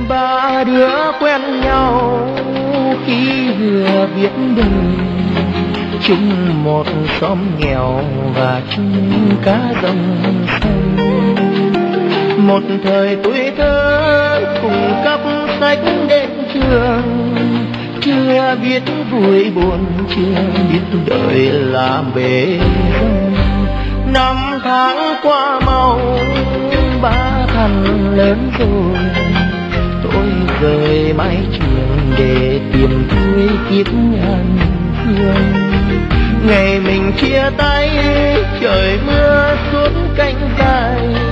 Ba đứa quen nhau khi vừa biết đời, chung một xóm nghèo và chung cá dòng sông. Một thời tuổi thơ cùng cắp sách đến trường, chưa biết vui buồn, chưa biết đời là bể dâu. Năm tháng qua mau, ba thằng lớn rồi, tôi rời mái trường để tìm thuê kiếp ngàn hương. Ngày mình chia tay, trời mưa suốt cánh dài,